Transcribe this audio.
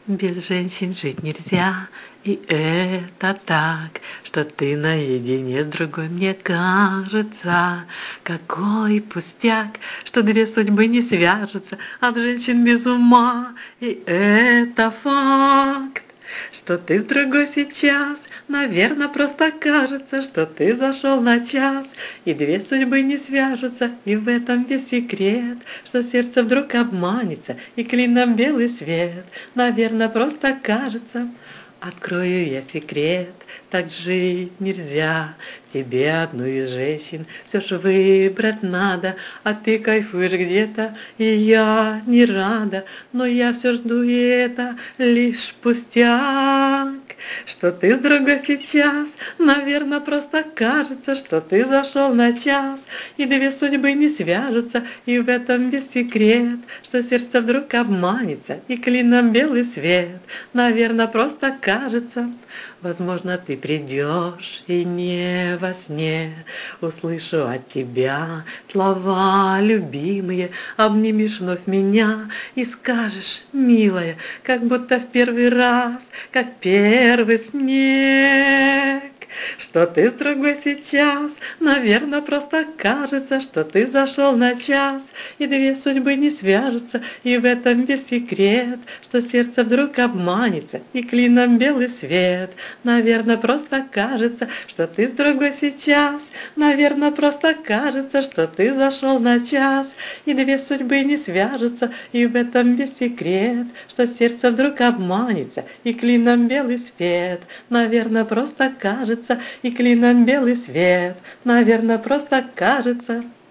Без женщин жить нельзя, и это так, что ты наедине с другой, мне кажется. Какой пустяк, что две судьбы не свяжутся, от женщин без ума, и это факт. Что ты с другой сейчас, наверное, просто кажется, что ты зашел на час, и две судьбы не свяжутся, и в этом весь секрет, что сердце вдруг обманется, и клином белый свет, наверное, просто кажется. Открою я секрет, так жить нельзя. Тебе одну из женщин все ж выбрать надо, а ты кайфуешь где-то, и я не рада, но я все жду, и это лишь пустяк. Что ты с другой сейчас, наверное, просто кажется, что ты зашел на час, и две судьбы не свяжутся, и в этом весь секрет, что сердце вдруг обманется, и клином белый свет, наверное, просто кажется. Возможно, ты придешь, и не во сне услышу от тебя слова любимые, обнимешь вновь меня и скажешь, милая, как будто в первый раз, как первый снег. Что ты с другой сейчас, наверное, просто кажется, что ты зашел на час, и две судьбы не свяжутся, и в этом весь секрет, что сердце вдруг обманется, и клином белый свет. Наверное, просто кажется, что ты с другой сейчас, наверное, просто кажется, что ты зашел на час, и две судьбы не свяжутся, и в этом весь секрет, что сердце вдруг обманется, и клином белый свет. Наверное, просто кажется, и клином белый свет, наверное, просто кажется.